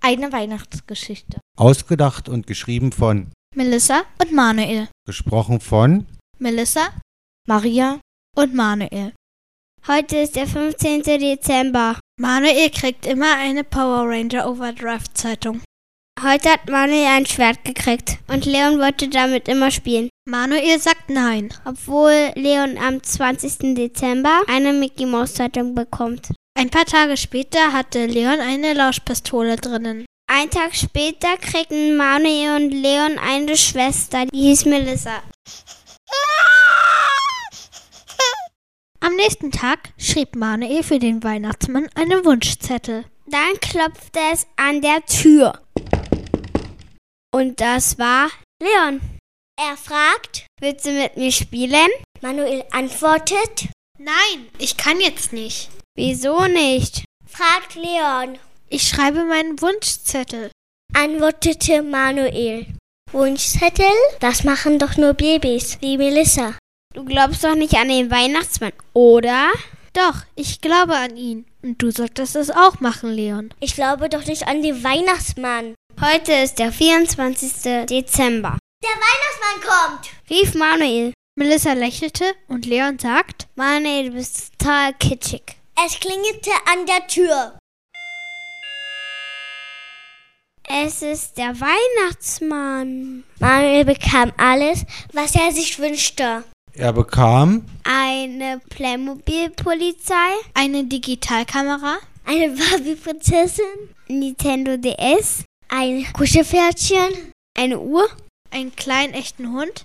Eine Weihnachtsgeschichte. Ausgedacht und geschrieben von Melissa und Manuel. Gesprochen von Melissa, Maria und Manuel. Heute ist der 15. Dezember. Manuel kriegt immer eine Power Ranger Overdrive Zeitung. Heute hat Manuel ein Schwert gekriegt und Leon wollte damit immer spielen. Manuel sagt nein. Obwohl Leon am 20. Dezember eine Mickey Mouse Zeitung bekommt. Ein paar Tage später hatte Leon eine Lauschpistole drinnen. Einen Tag später kriegten Manuel und Leon eine Schwester, die hieß Melissa. Am nächsten Tag schrieb Manuel für den Weihnachtsmann einen Wunschzettel. Dann klopfte es an der Tür. Und das war Leon. Er fragt, willst du mit mir spielen? Manuel antwortet, Nein, ich kann jetzt nicht. wieso nicht? Fragt Leon. Ich schreibe meinen Wunschzettel. Antwortete Manuel. Wunschzettel? Das machen doch nur Babys, wie Melissa. Du glaubst doch nicht an den Weihnachtsmann, oder? Doch, ich glaube an ihn. Und du solltest es auch machen, Leon. Ich glaube doch nicht an den Weihnachtsmann. Heute ist der 24. Dezember. Der Weihnachtsmann kommt, rief Manuel. Melissa lächelte und Leon sagt, Manuel, du bist total kitschig. Es klingelte an der Tür. Es ist der Weihnachtsmann. Manuel bekam alles, was er sich wünschte. Er bekam Eine Playmobil-Polizei, eine Digitalkamera, eine Barbie-Prinzessin, Nintendo DS, ein Kuschelpferdchen, eine Uhr einen kleinen echten Hund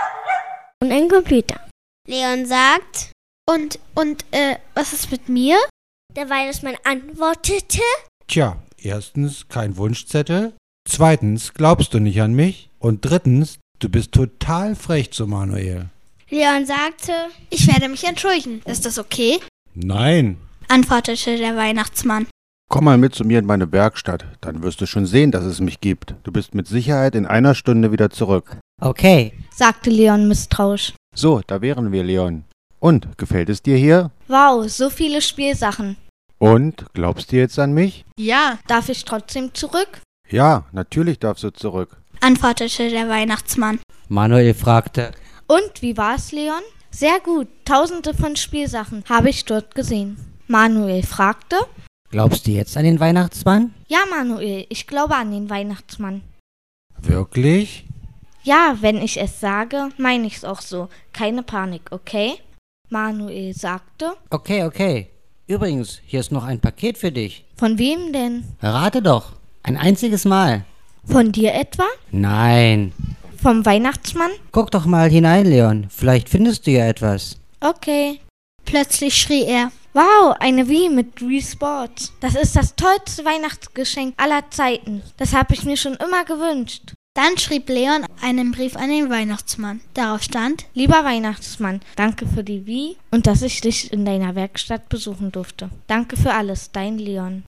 und einen Computer. Leon sagt, und was ist mit mir? der Weihnachtsmann antwortete, Tja, erstens kein Wunschzettel, zweitens glaubst du nicht an mich und drittens, du bist total frech zu Manuel. Leon sagte, Ich werde mich entschuldigen. Ist das okay? Nein. Antwortete der Weihnachtsmann. Komm mal mit zu mir in meine Werkstatt, dann wirst du schon sehen, dass es mich gibt. Du bist mit Sicherheit in einer Stunde wieder zurück. Okay. Sagte Leon misstrauisch. So, da wären wir, Leon. Und, gefällt es dir hier? Wow, so viele Spielsachen. Und, glaubst du jetzt an mich? Ja, darf ich trotzdem zurück? Ja, natürlich darfst du zurück. Antwortete der Weihnachtsmann. Manuel fragte, Und, wie war es, Leon? Sehr gut, tausende von Spielsachen habe ich dort gesehen. Manuel fragte, glaubst du jetzt an den Weihnachtsmann? Ja, Manuel, ich glaube an den Weihnachtsmann. Wirklich? Ja, wenn ich es sage, meine ich es auch so. Keine Panik, okay? Manuel sagte, Okay. Übrigens, hier ist noch ein Paket für dich. von wem denn? Rate doch. Ein einziges Mal. Von dir etwa? Nein. Vom Weihnachtsmann? Guck doch mal hinein, Leon. Vielleicht findest du ja etwas. Okay. Plötzlich schrie er, wow, eine Wii mit Wii Sports. Das ist das tollste Weihnachtsgeschenk aller Zeiten. Das habe ich mir schon immer gewünscht. Dann schrieb Leon einen Brief an den Weihnachtsmann. Darauf stand, lieber Weihnachtsmann, danke für die Wii und dass ich dich in deiner Werkstatt besuchen durfte. Danke für alles, dein Leon.